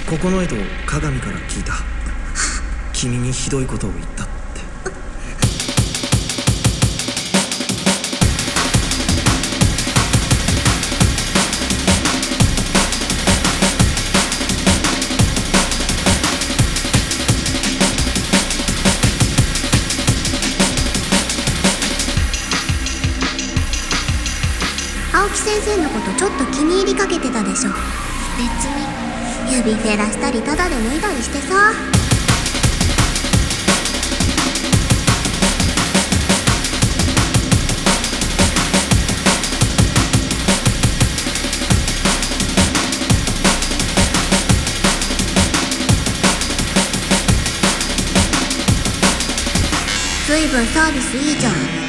九重と鏡から聞いた。君にひどいことを言ったって。 青木先生のことちょっと気に入りかけてたでしょ。別に指フェラしたりタダで脱いだりしてさ。随分サービスいいじゃん。